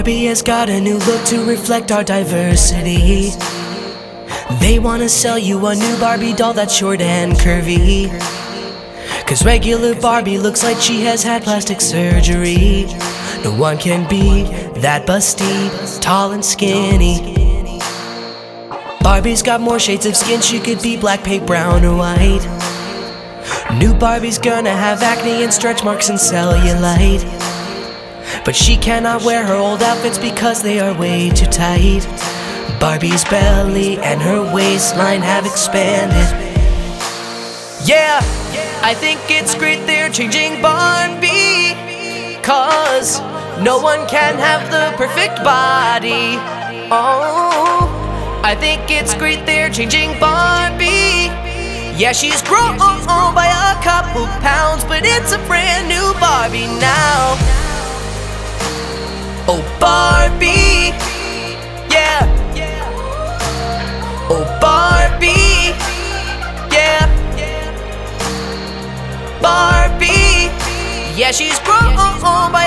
Barbie has got a new look to reflect our diversity. They wanna sell you a new Barbie doll that's short and curvy, 'cause regular Barbie looks like she has had plastic surgery. No one can be that busty, tall and skinny. Barbie's got more shades of skin, she could be black, pink, brown, or white. New Barbie's gonna have acne and stretch marks and cellulite, but she cannot wear her old outfits because they are way too tight. Barbie's belly and her waistline have expanded. Yeah, I think it's great they're changing Barbie, 'cause no one can have the perfect body. Oh, I think it's great they're changing Barbie. Yeah, she's grown by a couple pounds, but it's a brand new Barbie now. Oh, Barbie, yeah. Oh, Barbie, yeah. Barbie, yeah, she's grown by